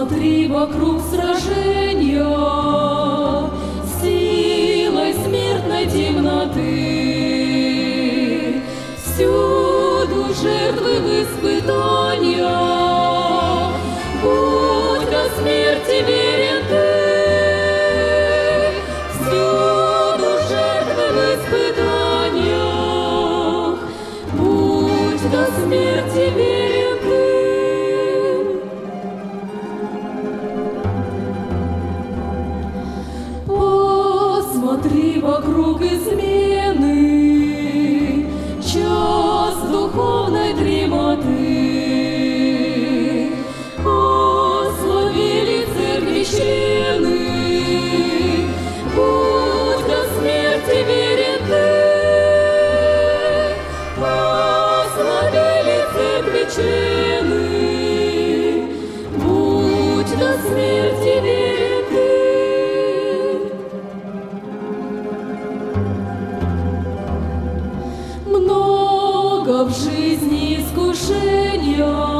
Посмотри вокруг сражения, силой смертной темноты. Всюду жертвы в испытаниях, будь до смерти верен ты. Всюду жертвы в испытаниях, будь до смерти верен ты. Посмотри вокруг измены, час духовной дремоты. Ословили церкви члены, будь до смерти верен ты. Ословили церкви члены, будь до смерти верен ты. Много в жизни искушения,